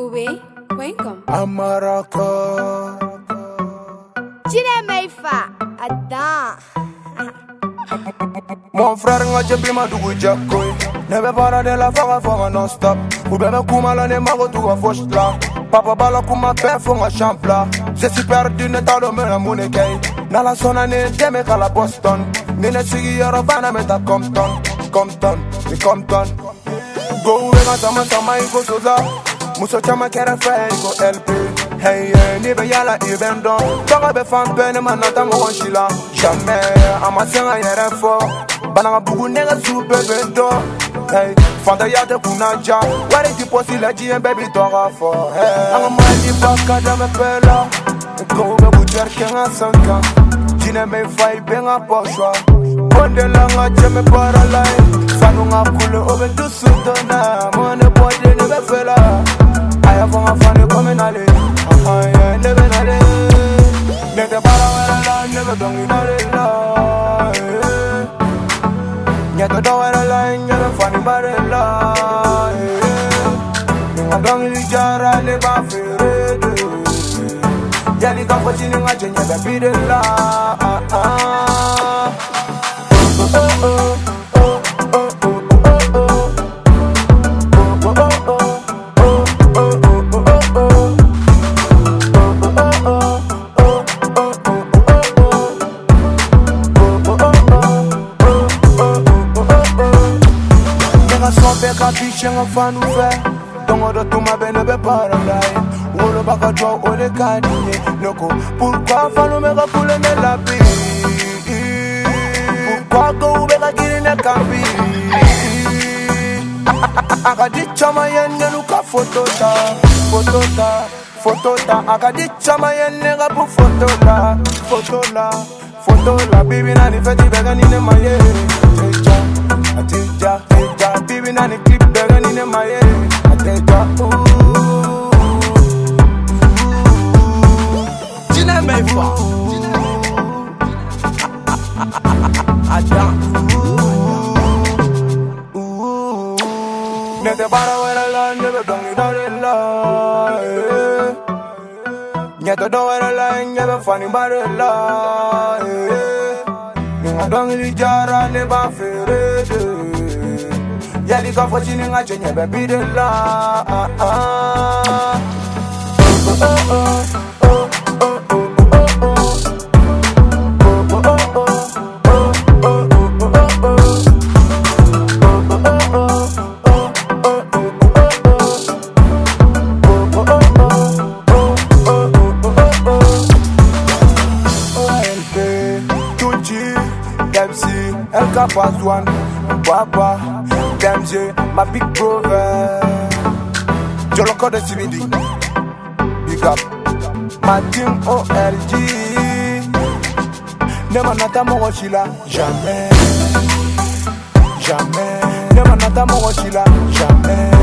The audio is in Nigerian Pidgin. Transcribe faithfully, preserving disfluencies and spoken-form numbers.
Uwe, welcome. Amaraka. Jiremeifa, Adam. Mon frère nga jebi ma dugu jakoi. Nebe para de la faga faga non stop. Ubebe kuma la ne mago tu wa foshla. Papa bala kuma pe fonga champla. Je suis perdu ne talo me la mune kay. Na la sona ne deme kala Boston. Nene sigi yoro bana meta Compton. Compton, mi Compton. Go we nga tama tama iko soza. Muso chama kere fe iko L P. Hey, hey, ni be yala even don. Toga be fan pene manata mo shila. Jamais, amasenga yere fo. Bananga bugu nega super bendo. Hey, fanda yate kunaja. Wari ti posi la G M baby toga fo. Hey, anga mali baka da me pela. Go be bujar kenga sanka. Jine me fai benga poshwa. Bonde langa jeme para lai. Fanu nga kule obe du sudona. Mone bode ne be fela. Aya fonga fane komenale. Ay, never nale. Nete para wera la, never dongi nale la. Nete do wera la, never funny bare la. Ninga dongi li jara le ba ferede. Yali ka fochi ninga chenye be bide la. Oh oh oh. Beka biche nga fanu fe Dongo do tuma bene be paradai Wolo baka dwa ole kadinye Noko Pourquoi fanu mega kule ne labi Pourquoi go ubeka giri ne kambi Akadicha mayenne nuka fotota Fotota Fotota Akadicha mayenne nga pu fotola Fotola Fotola Bibi nani feti bega nine maye Atija Atija Bibi nani clip bega nine maye Atija ooh Jiremeifa Adam Nete para wera la nebe dongi dare la Nete do wera la nebe fani bare la Ninga dongi li jara ne ba ferede Yali ka fochi ninga chenye be bide la Oh oh oh El Capas one, Papa, Damje, my big brother. Joloko de C B D, big up, my team O L G. Nema nata mo shila, jamais, jamais. Nema nata mo shila, jamais.